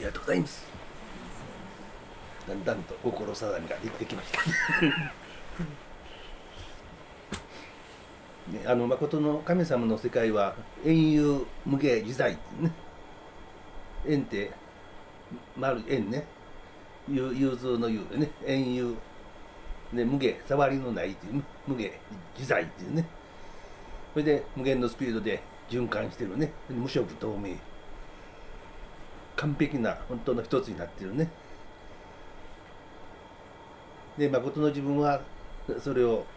がとうございます。だんだんと心定めができてきましたね、誠の神様の世界は円遊無芸自在ってね、円って丸円ね、融通の融でね、円遊で無芸、触りのないっていう無芸自在っていうね、それで無限のスピードで循環してるね、無色透明、完璧な本当の一つになってるね。で誠の自分はそれを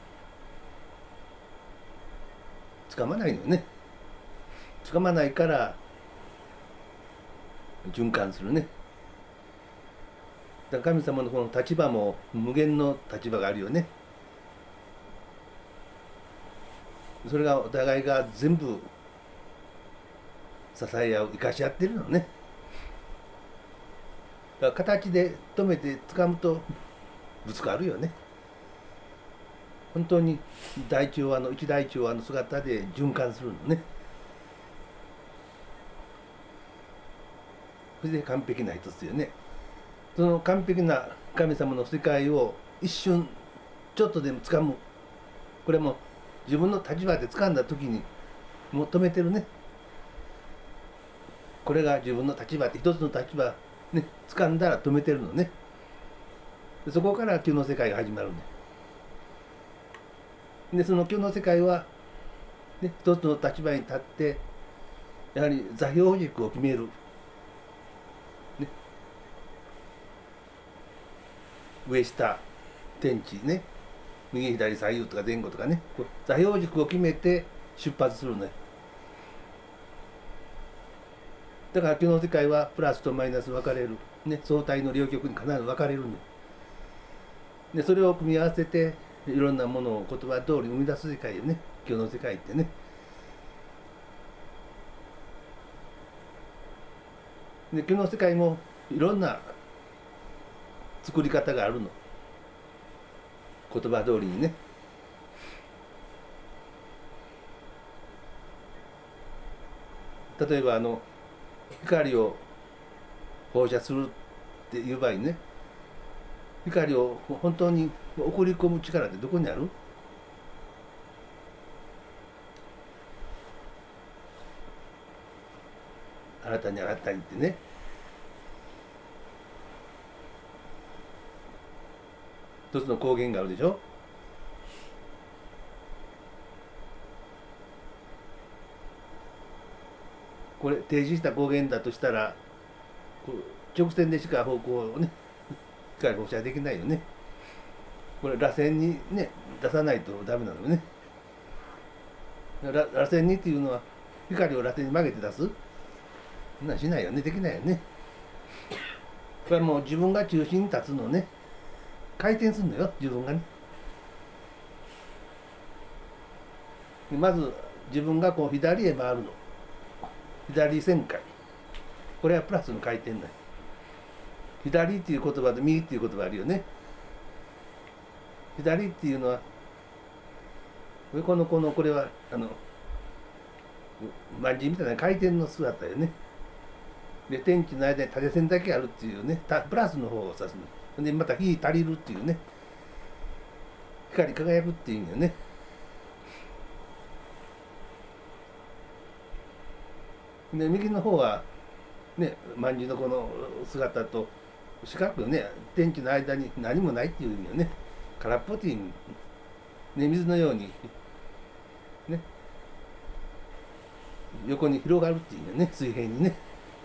掴まないのよね。掴まないから循環するね。だから神様のこの立場も無限の立場があるよね。それがお互いが全部支え合う、生かし合ってるのね。だから形で止めて掴むとぶつかるよね。本当に大調和の一大調和の姿で循環するのね。それで完璧な一つよね。その完璧な神様の世界を一瞬ちょっとでも掴む、これも自分の立場で掴んだ時にもう止めてるね。これが自分の立場って一つの立場ね、掴んだら止めてるのね。そこから旧の世界が始まるね。でその旧の世界は、ね、一つの立場に立ってやはり座標軸を決める、ね、上下天地ね、右左左右とか前後とかね、座標軸を決めて出発するね。だから旧の世界はプラスとマイナス分かれる、ね、相対の両極に必ず分かれるね。でそれを組み合わせていろんなものを言葉通り生み出す世界よね、旧の世界ってね。で旧の世界もいろんな作り方があるの、言葉通りにね。例えば光を放射するっていう場合にね、光を本当に送り込む力ってどこにある？新たに新たにってね。一つの光源があるでしょ。これ提示した光源だとしたら直線でしか方向をね光放射できないよね。これ螺旋にね出さないとダメなのよね。螺旋にっていうのは光を螺旋に曲げて出す、そんなんしないよね、できないよね。これはもう自分が中心に立つのね、回転するのよ、自分がね。まず自分がこう左へ回るの、左旋回、これはプラスの回転だよ。左っていう言葉と右っていう言葉あるよね。左っていうのはこれは万字みたいな回転の姿よね。で天地の間に縦線だけあるっていうね、プラスの方を指すので、また日足りるっていうね、光り輝くっていう意味よね。で右の方はね、万字のこの姿と四角ね、天地の間に何もないっていう意味よね。空っぽっていう意味ね、水のようにね、横に広がるっていう意味よね、水平にね。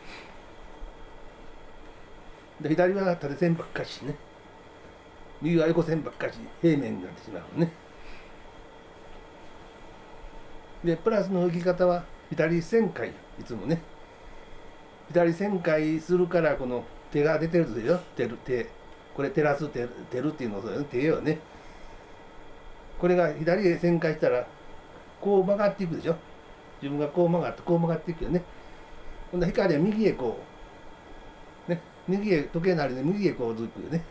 で左は縦線ばっかしね、右は横線ばっかし平面になってしまうのね。でプラスの浮き方は左旋回、いつもね左旋回するからこの手が出てるでしょ。手これ照らす照るっていうのをそうよね、手よね。これが左へ旋回したらこう曲がっていくでしょ。自分がこう曲がっていくよね。今度光は右へこうね、右へ時計なりで右へこうずくよね。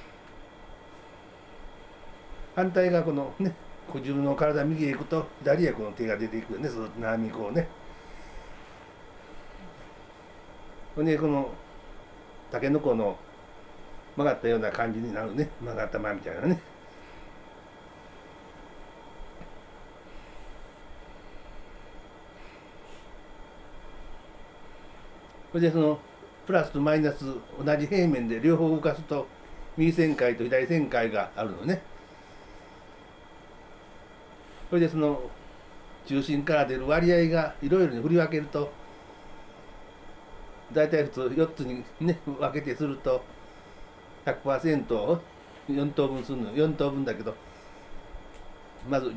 反対がこのね、自分の体右へ行くと左へこの手が出ていくよね。その波こうね。でこのタケノコの曲がったような感じになるね。曲がったまみたいなね。それでそのプラスとマイナス同じ平面で両方動かすと右旋回と左旋回があるのね。それでその中心から出る割合がいろいろに振り分けると、大体普通4つにね分けてすると 100% を4等分するの。4等分だけど、まず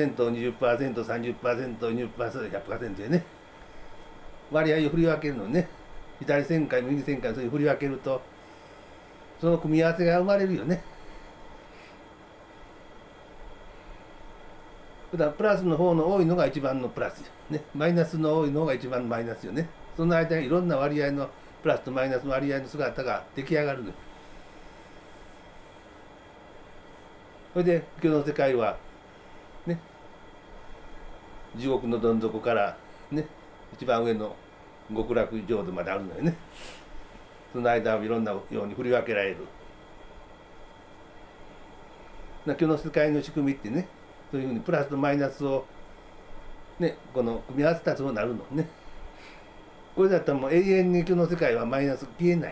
10%、20%、30%、20%、100% でね割合を振り分けるのね。左旋回右旋回そういう振り分けるとその組み合わせが生まれるよね。だからプラスの方の多いのが一番のプラスよ、ね、マイナスの多いのが一番のマイナスよね。その間にいろんな割合のプラスとマイナスの割合の姿が出来上がるのよ。それで今日の世界はね、地獄のどん底からね一番上の極楽浄土まであるのよね。その間をいろんなように振り分けられる。今日の世界の仕組みってね、そういうふうにプラスとマイナスをねこの組み合わせたらそうなるのね。これだったらもう永遠に今日の世界はマイナス消えない。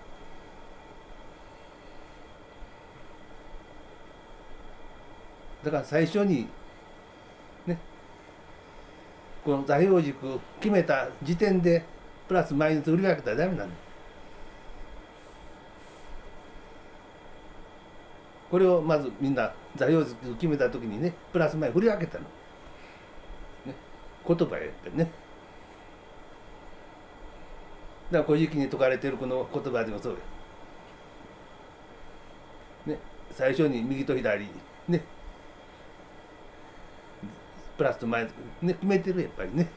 だから最初にねこの座標軸決めた時点でプラスマイナス振り分けたらダメなの。これをまずみんな座標軸決めた時にねプラスマイナス振り分けたの、ね、言葉やってね。だから古事記に説かれているこの言葉でもそうよ、ね、最初に右と左ねプラスとマイナスね決めてるやっぱりね。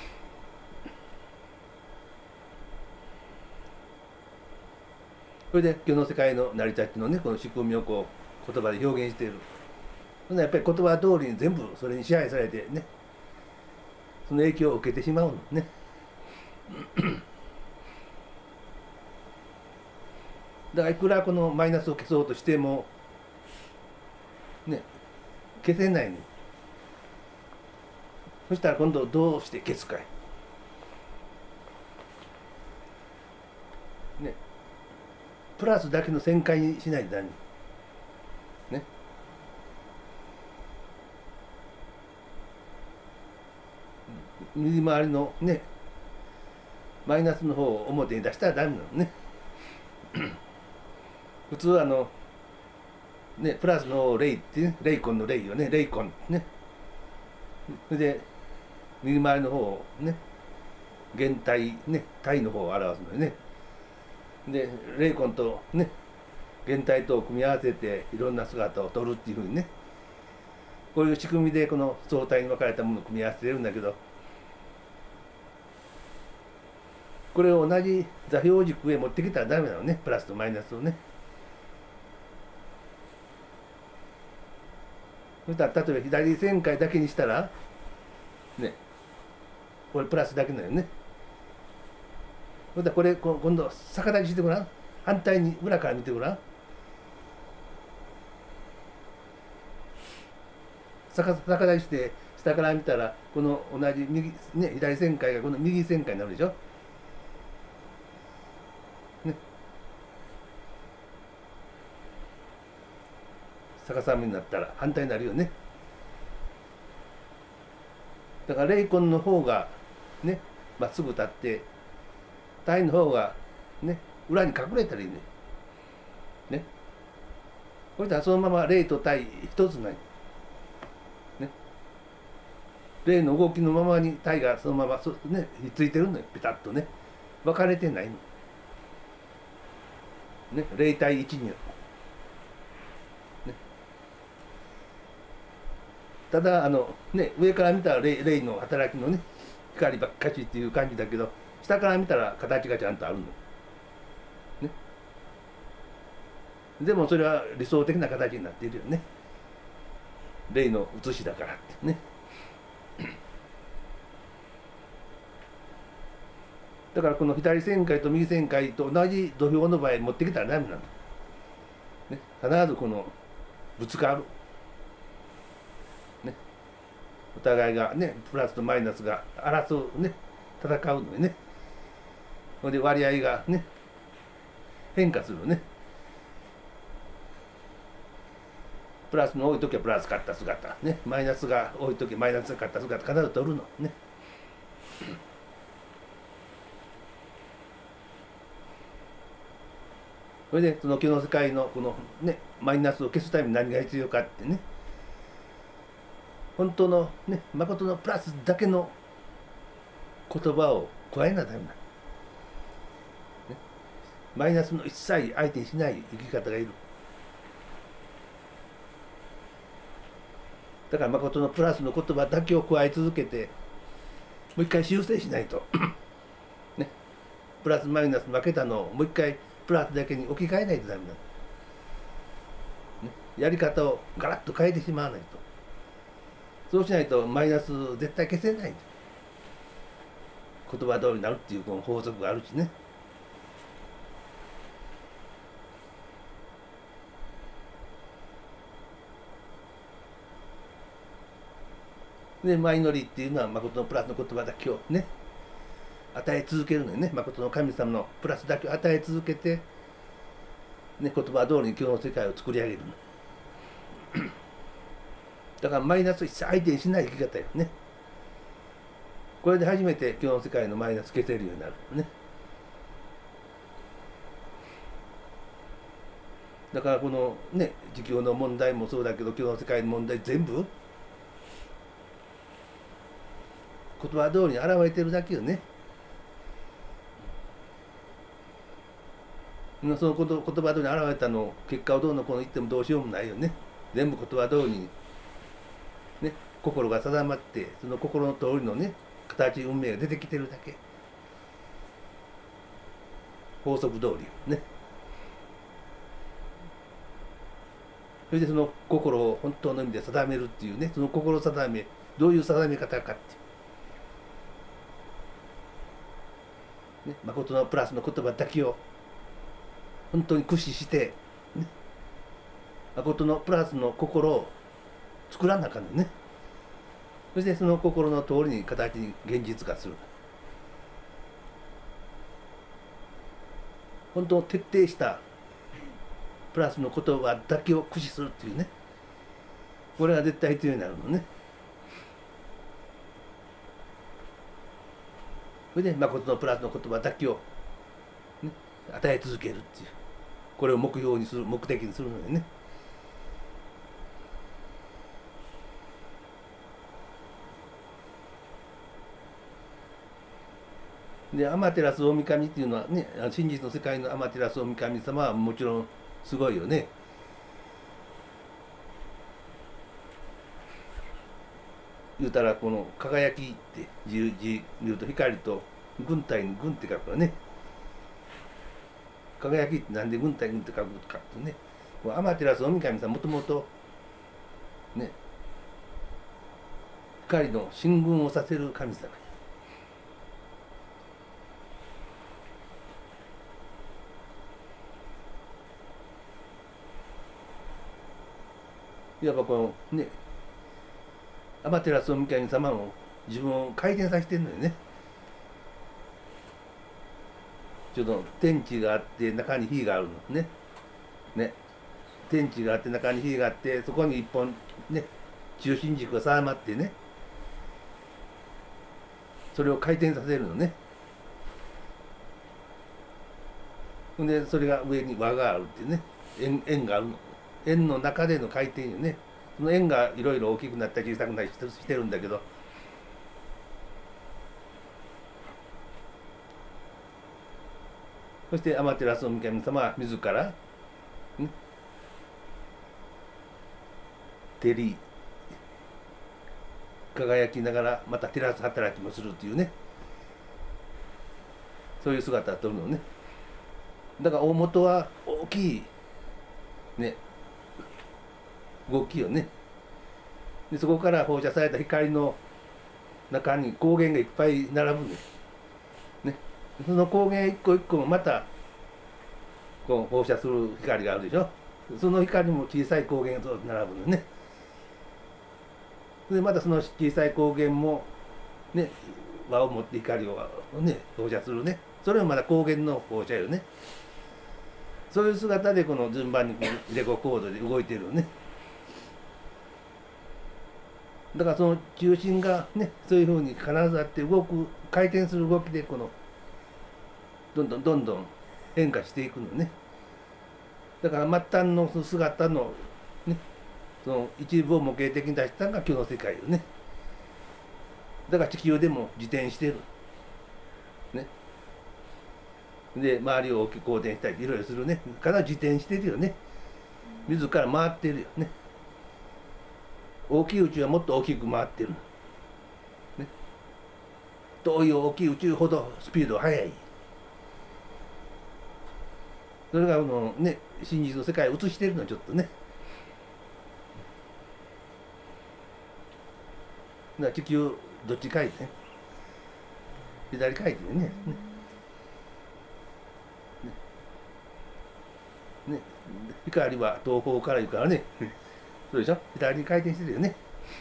それで今日の世界の成り立ちのねこの仕組みをこう言葉で表現している。やっぱり言葉通りに全部それに支配されてねその影響を受けてしまうのね。だからいくらこのマイナスを消そうとしてもね消せないの。そしたら今度どうして消すかい。ね、プラスだけの旋回にしないとダメ。ね。右回りのねマイナスの方を表に出したらダメなのね。普通ねプラスのレイってねレイコンのレイよねレイコンね。それで右回りの方をね原体ね体の方を表すのよね。でレイコンとね原体とを組み合わせていろんな姿を取るっていうふうにねこういう仕組みでこの相対に分かれたものを組み合わせてるんだけど、これを同じ座標軸へ持ってきたらダメなのねプラスとマイナスをね。そしたら例えば左旋回だけにしたらねこれプラスだけなのよね。そしたらこれ今度逆立ちしてごらん。反対に裏から見てごらん。逆立ちして下から見たらこの同じ右、ね、左旋回がこの右旋回になるでしょ。ね、逆さまになったら反対になるよね。だからレイコンの方がねまっすぐ立って体の方がね裏に隠れたらいいね。ね。そしたらそのままレイと体一つない。ね。レイの動きのままに体がそのままねひっついてるのよピタッとね分かれてないの。ね0対1に。ただね、上から見たら霊の働きのね光ばっかしっていう感じだけど下から見たら形がちゃんとあるの、ね、でもそれは理想的な形になっているよね。霊の写しだからってね。 だからこの左旋回と右旋回と同じ土俵の場合持ってきたらダメなの、ね、必ずこのぶつかる、ね、お互いがねプラスとマイナスが争うね、戦うのでね、それで割合がね変化するね。プラスの多い時はプラス勝った姿ね、マイナスが多い時はマイナスが勝った姿必ず取るのね。それでその気の世界のこのねマイナスを消すために何が必要かってね、本当のね誠のプラスだけの言葉を加えなダメなの、ね、マイナスの一切相手にしない生き方がいる。だから誠のプラスの言葉だけを加え続けて、もう一回修正しないとね、プラスマイナス負けたのをもう一回プラスだけに置き換えないとダメなの、ね、やり方をガラッと変えてしまわないと、そうしないとマイナス絶対消せないんだ。言葉通りになるっていうこの法則があるしね。でマイノリっていうのは誠のプラスの言葉だけをね与え続けるのにね、誠の神様のプラスだけを与え続けて、ね、言葉通りに今日の世界を作り上げるの。だからマイナス一切相手にしない生き方よね。これで初めて今日の世界のマイナス消せるようになるのね。だからこのね地球の問題もそうだけど、今日の世界の問題全部言葉通りに現れてるだけよね。その言葉通りに現れたの結果をどうのこうの言ってもどうしようもないよね。全部言葉通りに、ね、心が定まって、その心の通りのね形運命が出てきてるだけ、法則通りね。それでその心を本当の意味で定めるっていうね、その心定め、どういう定め方かっていう、ね、誠のプラスの言葉だけを本当に駆使して、ね、誠のプラスの心を作らなあかんのね。そしてその心の通りに形に現実化する。本当徹底したプラスの言葉だけを駆使するっていうね、これが絶対必要になるのね。それで誠のプラスの言葉だけを、ね、与え続けるっていう、これを目標にする、目的にするのでね。でアマテラス大神っていうのはね、真実の世界のアマテラス大神様はもちろんすごいよね。言うたらこの輝きって字言うと光と軍隊に軍って書くからね。輝きってなんで軍隊に軍って書くかってね、アマテラス大神さんもともとね光の進軍をさせる神様。いわばこのねアマテラス大神様も自分を回転させてるのよね。ちょっと天地があって中に火があるのね。天地があって中に火があって、そこに一本ね中心軸が定まってね、それを回転させるのね。でそれが上に輪があるってね、円があるの。円の中での回転よね。その円がいろいろ大きくなったり小さくなったりしてるんだけど、そしてアマテラス大神様は自ら、ね、照り輝きながらまた照らす働きもするっていうね、そういう姿をとるのね。だから大元は大きいね動きよね。でそこから放射された光の中に光源がいっぱい並ぶんですね。 その光源一個一個もまたこう放射する光があるでしょ。その光も小さい光源と並ぶのね。でまたその小さい光源もね輪を持って光をね放射するね。それもまた光源の放射よね。そういう姿でこの順番にレゴコードで動いてるよね。だからその中心がねそういうふうに必ずあって動く回転する動きでこのどんどん変化していくのね。だから末端の姿のねその一部を模型的に出したのが今日の世界よね。だから地球でも自転してるね。で周りを大きく公転したりいろいろするね。必ず自転してるよね。自ら回ってるよね。大きい宇宙はもっと大きく回ってる、ね、遠い大きい宇宙ほどスピードが速い。それがね真実の世界を映してるのちょっとね。だから地球どっち書いてね左書いてねね光は東方から言うからねそうでしょ。左に回転してるよね。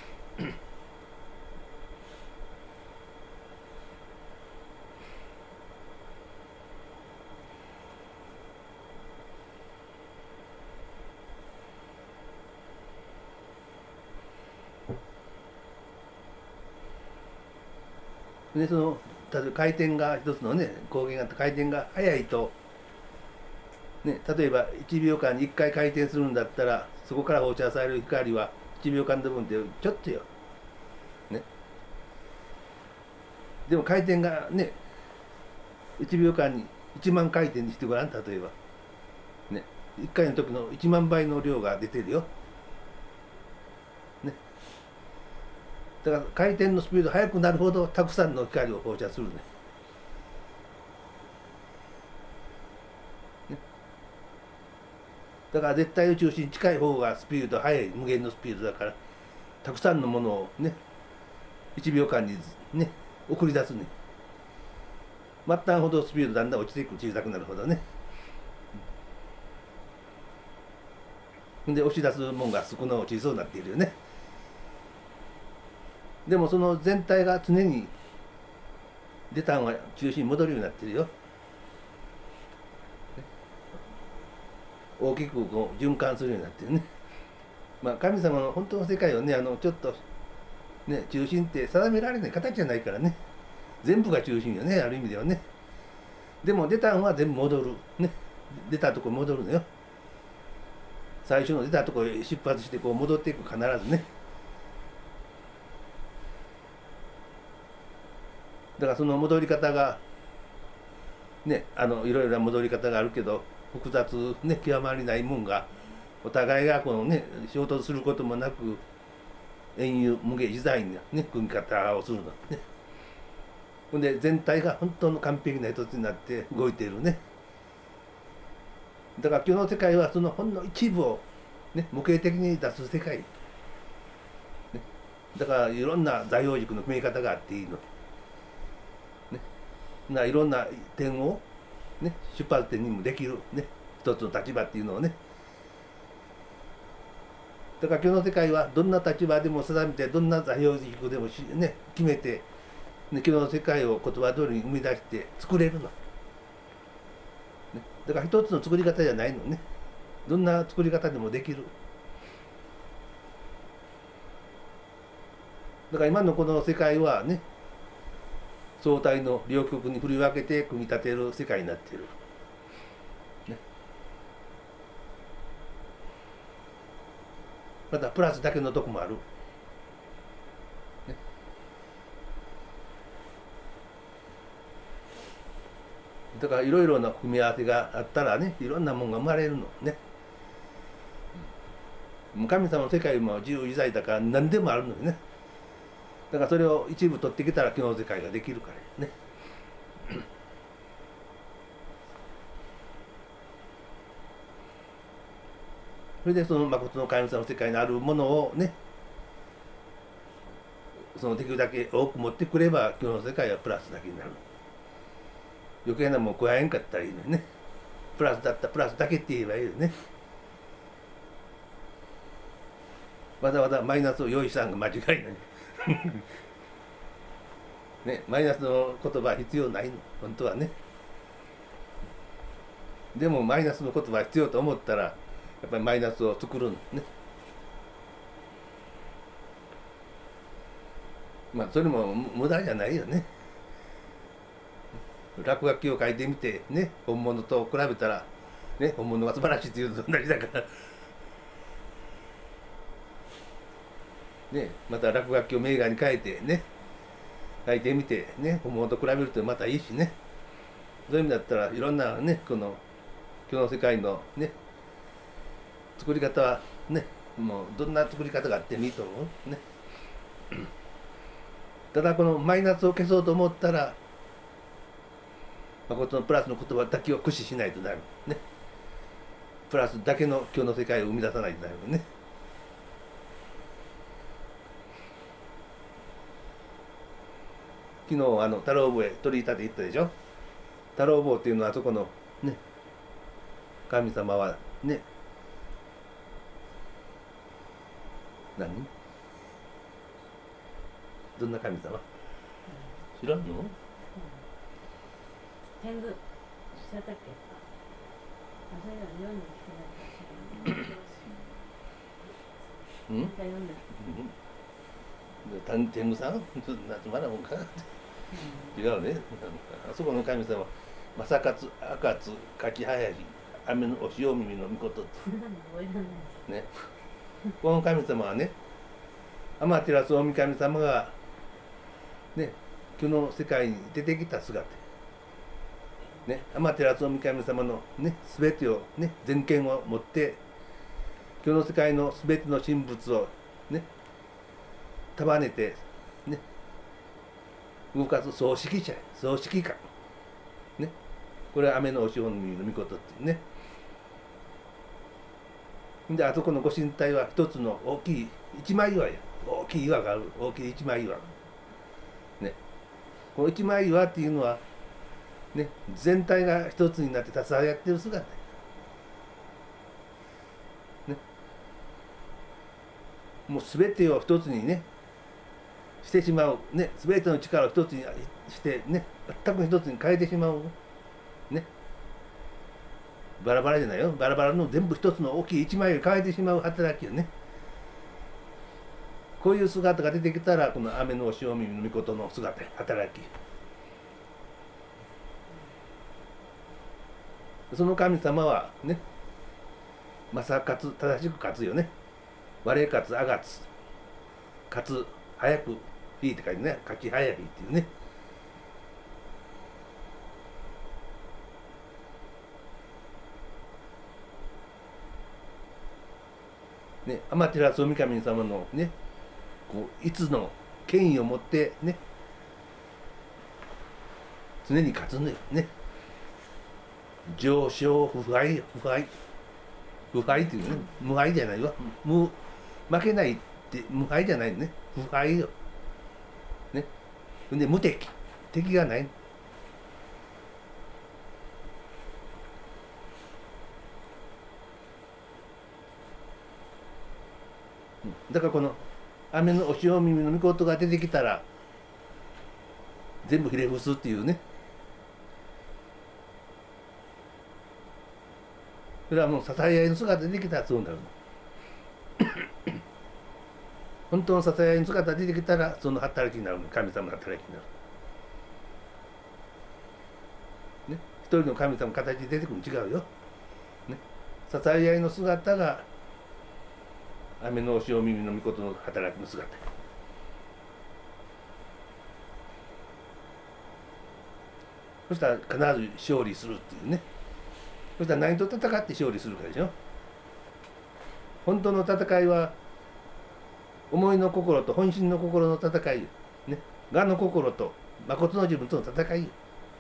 でその例えば回転が一つのね光源があって回転が速いと、ね、例えば1秒間に1回回転するんだったらそこから放射される光は1秒間の分ってちょっとよ、ね、でも回転がね1秒間に1万回転にしてごらん。例えば、ね、1回の時の1万倍の量が出てるよ、ね、だから回転のスピード速くなるほどたくさんの光を放射するね。だから絶対宇宙に近い方がスピード速い無限のスピードだからたくさんのものをね1秒間にね送り出すね。末端ほどスピードだんだん落ちていく小さくなるほどね。で押し出すもんが少の小さくなっているよね。でもその全体が常に出たんは中心に戻るようになってるよ。大きくこう循環するようになってるね。まあ神様の本当の世界をねちょっとね中心って定められない形じゃないからね。全部が中心よねある意味ではね。でも出たんは全部戻るね。出たとこ戻るのよ。最初の出たとこへ出発してこう戻っていく必ずね。だからその戻り方がねいろいろな戻り方があるけど複雑ね極まりないもんがお互いがこのね衝突することもなく遠遊無下自在なね組み方をするのね。ほんで全体が本当の完璧な一つになって動いているね。だから今日の世界はそのほんの一部をね模型的に出す世界、ね、だからいろんな座標軸の組み方があっていいの。いろんな点を、ね、出発点にもできる、ね、一つの立場っていうのをね。だから今日の世界はどんな立場でも定めてどんな座標軸でもね、決めて、ね、今日の世界を言葉通りに生み出して作れるの、ね、だから一つの作り方じゃないのね。どんな作り方でもできる。だから今のこの世界はね相対の両極に振り分けて組み立てる世界になっている、ね、またプラスだけのとこもある、ね、だからいろいろな組み合わせがあったらねいろんなものが生まれるのね。神様の世界も自由自在だから何でもあるのよね。だからそれを一部取ってきたら今日の世界ができるからね。それでその誠の神様の世界にあるものをねそのできるだけ多く持ってくれば今日の世界はプラスだけになる。 余計なもん加えんかったらいいのにね。プラスだったらプラスだけって言えばいいよね。わざわざマイナスを用意したのが間違いないね、マイナスの言葉は必要ないの本当はね。でもマイナスの言葉必要と思ったらやっぱりマイナスを作るのね。まあそれも無駄じゃないよね。落書きを書いてみてね、本物と比べたらね、本物が素晴らしいっていうのと同じだからね、また落書きを名画に変えてね、書いてみてね、本物と比べるとまたいいしね。そういう意味だったらいろんなね、この今日の世界のね、作り方はね、もうどんな作り方があってもいいと思うね。ただこのマイナスを消そうと思ったら、誠のプラスの言葉だけを駆使しないとなるね。プラスだけの今日の世界を生み出さないとなるね。昨日太郎坊へ取り立て行ったでしょ。太郎坊っていうのはあそこのね、神様はね、何？どんな神様？知らんの？ 天狗したったっけ？あ、それは読んできてないかうん？ 読んで。 天狗さん？まだもんか？違うね。あそこの神様、正勝、赤津、柿林、雨のお塩耳の御事ね。この神様はね、天照大神様がね、今日の世界に出てきた姿。ね、天照大神様のね、すべてをね、全権を持って、今日の世界のすべての神仏をね、束ねてね、動かす総指揮者、総指揮官ね、これは雨のお塩耳の御事っていうね。であそこのご神体は一つの大きい一枚岩や、大きい岩がある、大きい一枚岩ね。この一枚岩っていうのはね、全体が一つになって支え合っている姿ね。もう全てを一つにねしてしまうね、全ての力を一つにしてね、全く一つに変えてしまうね。バラバラじゃないよ、バラバラの全部一つの大きい一枚を変えてしまう働きよね。こういう姿が出てきたらこの雨のお塩耳の御事の姿、働き、その神様はね、正勝、正しく勝つよね。我勝つ、あがつ、勝つ、早く、いいって書いてね、勝ち早いっていうね。ね、天照大神様のね、こういつの権威を持ってね、常に勝つのよね。上昇不敗よ、不敗。不敗っていうね、無敗じゃないわ。負けないって無敗じゃないね。不敗よ。ね。で無敵。敵がない。だからこの雨のお塩耳の御事が出てきたら全部ひれ伏すっていうね。それはもう支え合いの姿が出てきたらそうなるの。本当の支え合いの姿が出てきたらその働きになるの。神様の働きになる。ね、一人の神様の形で出てくるの違うよ。ね、支え合いの姿が雨のお塩耳の御事の働きの姿。そしたら必ず勝利するっていうね。そしたら何と戦って勝利するかでしょ。本当の戦いは思いの心と本心の心の戦いよ、ね、我の心と誠の自分との戦いよ。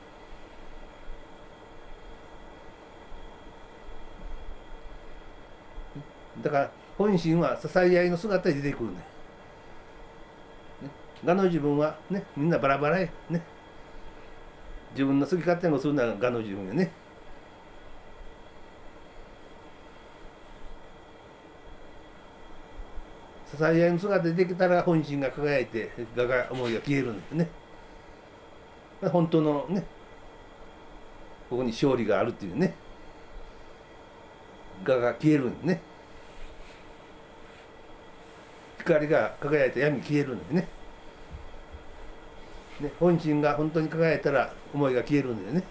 だから本心は支え合いの姿で出てくるね。我の自分はね、みんなバラバラやね。 自分の好き勝手をするのが我の自分よね。支え合いの姿でできたら本心が輝いて我が思いが消えるんですね。本当のね、ここに勝利があるっていうね、我が消えるんですね。光が輝いて闇消えるんですね。本心が本当に輝いたら思いが消えるんだよね。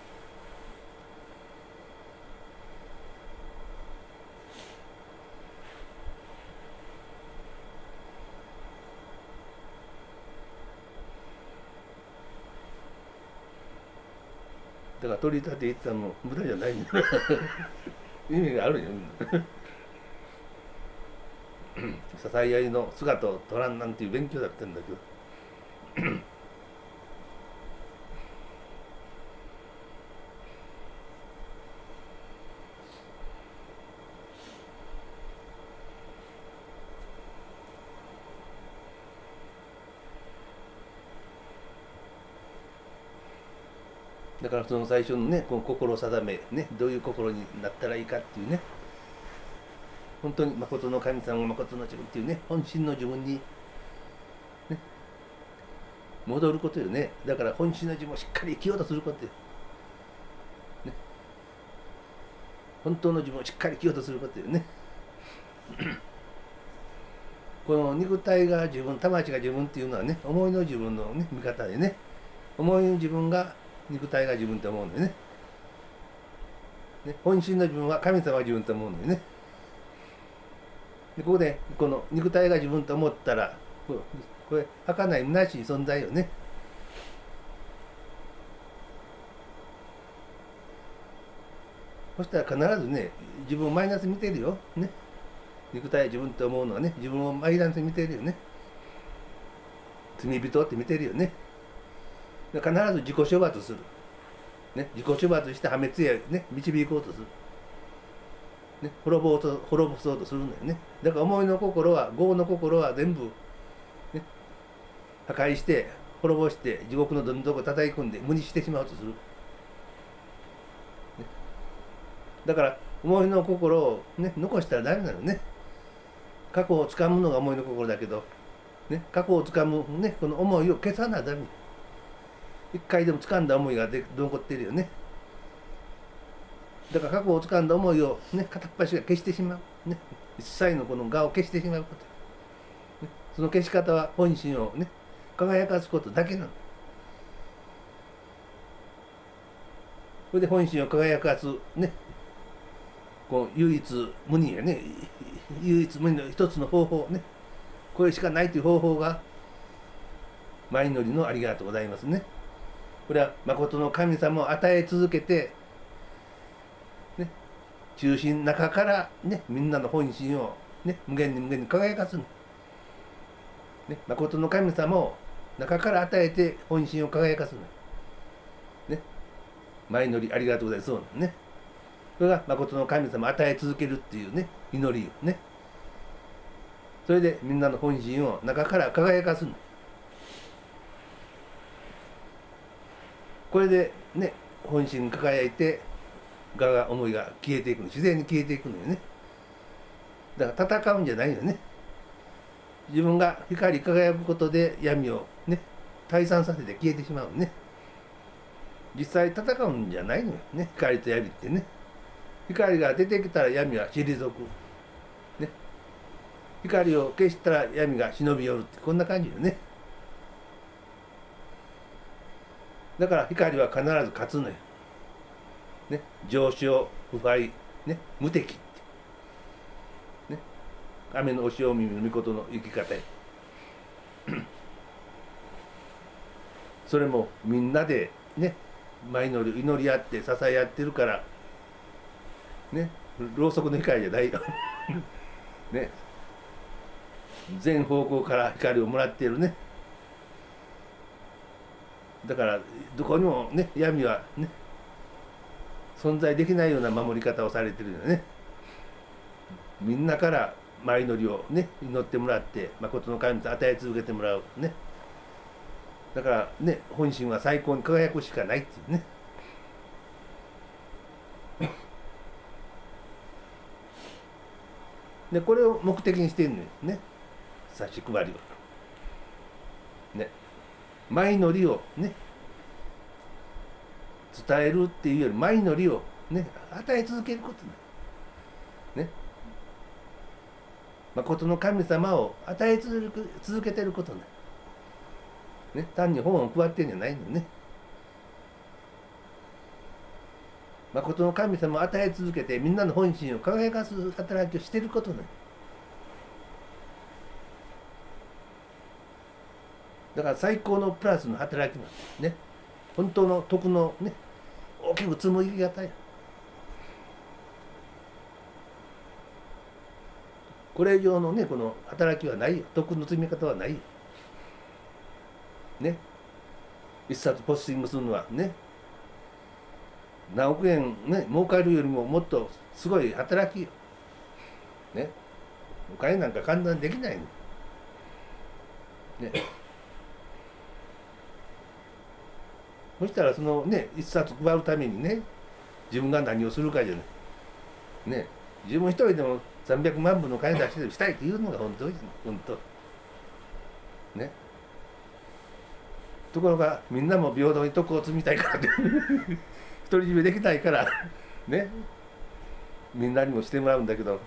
だから取り立て言ったのも無駄じゃないんだ意味があるよ支え合いの姿を取らんなんていう勉強だったんだけどだからその最初のね、この心を定め、ね、どういう心になったらいいかっていうね、本当に誠の神様、誠の自分っていうね、本心の自分に、ね、戻ることよね。だから本心の自分をしっかり生きようとすることよ、ね、本当の自分をしっかり生きようとすることよねこの肉体が自分、魂が自分っていうのはね、思いの自分の、ね、見方でね、思いの自分が肉体が自分と思うんだよね。本心の自分は神様が自分と思うんだよね。でここでこの肉体が自分と思ったらこれ儚い虚しい存在よね。そしたら必ずね、自分をマイナス見てるよ、ね、肉体自分と思うのはね、自分をマイナス見てるよね。罪人って見てるよね。必ず自己処罰する、ね、自己処罰して破滅へ、ね、導こうとする、ね、滅ぼそうとするんだよね。だから思いの心は、業の心は全部、ね、破壊して滅ぼして地獄のどん底を叩き込んで無にしてしまおうとする、ね、だから思いの心を、ね、残したらダメなのね。過去をつかむのが思いの心だけど、ね、過去をつかむ、ね、この思いを消さなダメ。一回でも掴んだ思いが残ってるよね。だから過去を掴んだ思いを、ね、片っ端が消してしまう、ね、一切のこの我を消してしまうこと、ね、その消し方は本心をね輝かすことだけなの。それで本心を輝かすね、こう唯一無二やね、唯一無二の一つの方法ね、これしかないという方法が前祈りのありがとうございますね。これは誠の神様を与え続けて、ね、中心の中から、ね、みんなの本心を、ね、無限に無限に輝かすの、ね、誠の神様を中から与えて本心を輝かすの、ね、前祈りありがとうございます。そうなのね。それが誠の神様を与え続けるっていうね、祈りよね。それでみんなの本心を中から輝かすの。これでね、本心に輝いて我が思いが消えていくの、自然に消えていくのよね。だから戦うんじゃないよね。自分が光り輝くことで闇をね退散させて消えてしまうね。実際戦うんじゃないのよね、光と闇ってね。光が出てきたら闇は退く、ね、光を消したら闇が忍び寄るって、こんな感じよね。だから光は必ず勝つのよ、ね、上昇不敗、ね、無敵って、ね、雨のお塩耳の御事の生き方へそれもみんなでね、前祈り合って支え合ってるからね、ろうそくの光じゃないよね、全方向から光をもらっているね。だからどこにもね、闇はね存在できないような守り方をされてるよね。みんなから前祈りをね祈ってもらって、誠の神様与え続けてもらうね。 だからね、本心は最高に輝くしかないっていうね。でこれを目的にしてるのよね、差し配りはね。前の利をね伝えるっていうより前の利をね与え続けることね。誠の神様を与え続けてることね。単に本を配ってるんじゃないのね。誠の神様を与え続けてみんなの本心を輝かす働きをしていることね。だから最高のプラスの働きなんですね。本当の徳のね大きく紡ぎ方や。これ以上のねこの働きはないよ。徳の積み方はないよ。ね。一冊ポスティングするのはね。何億円ね儲かるよりももっとすごい働きよ。ね。お金なんか簡単にできないの。ね。そしたらそのね一冊配るためにね自分が何をするかじゃないね。自分一人でも300万分の金出してしたいっていうのが本当に本当ね。ところがみんなも平等に徳を積みたいから独り占めできないからねみんなにもしてもらうんだけど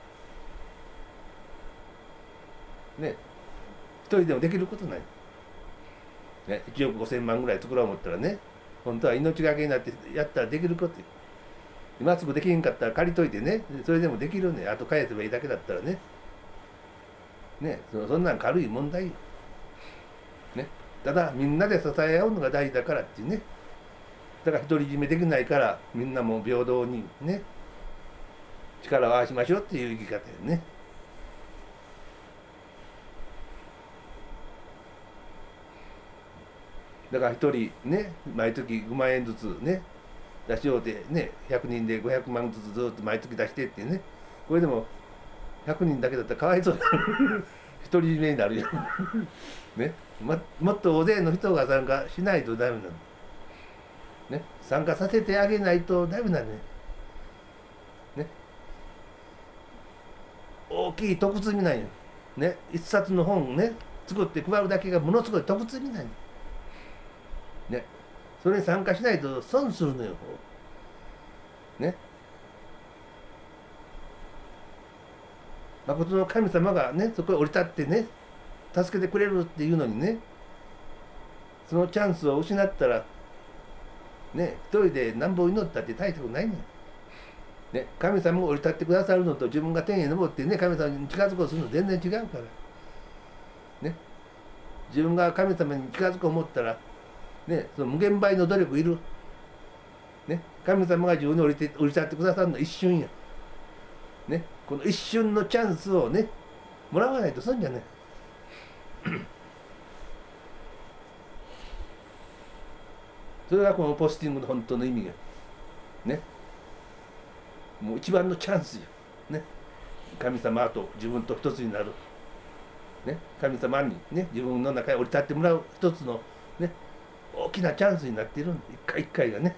ね一人でもできることない、ね、1億5000万ぐらい作ろう思ったらね本当は命がけになってやったらできること今すぐできんかったら借りといてねそれでもできるねあと返せばいいだけだったらねそんなん軽い問題よ、ね、ただみんなで支え合うのが大事だからっていうね。だから独り占めできないからみんなも平等にね力を合わしましょうっていう生き方よね。だから一人ね毎月5万円ずつね出しようてね100人で500万ずつずっと毎月出してってねこれでも100人だけだったらかわいそう独り占めになるよね。もっと大勢の人が参加しないとダメなの。ね、参加させてあげないとダメだね。ね。大きい徳積みなんよ。ね、一冊の本をね、作って配るだけがものすごい徳積みなんよ。ね、それに参加しないと損するのよ。ね。誠の神様がね、そこへ降り立ってね、助けてくれるっていうのにね、そのチャンスを失ったら、ね、一人で何本祈ったって大したことないねん。ね、神様が降り立ってくださるのと自分が天へ登ってね、神様に近づこうとするの全然違うから。ね、自分が神様に近づこうと思ったら、ね、その無限倍の努力いる。ね、神様が自分に降り立ってくださるのは一瞬や。ね、この一瞬のチャンスをね、もらわないと損じゃねえ。それがこのポスティングの本当の意味がね、もう一番のチャンスよ、ね、神様と自分と一つになる、ね、神様にね自分の中へ降り立ってもらう一つのね大きなチャンスになっているんで一回一回がね。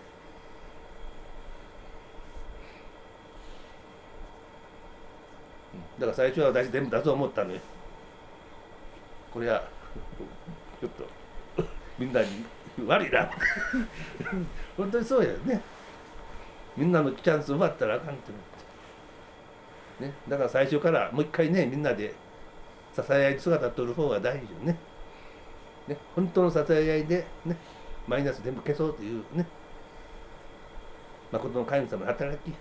だから最初は私全部出そう思ったのよ。これはちょっとみんなに悪いな本当にそうやね。みんなのチャンス奪ったらあかんって思って、ね、だから最初からもう一回ねみんなで支え合い姿を取る方が大事よね。ね、本当の支え合いで、ね、マイナス全部消そうというね誠の神様の働き、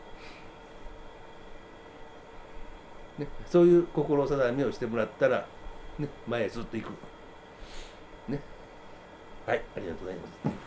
ね、そういう心定めをしてもらったら、ね、前へずっと行く、ね、はい、ありがとうございます。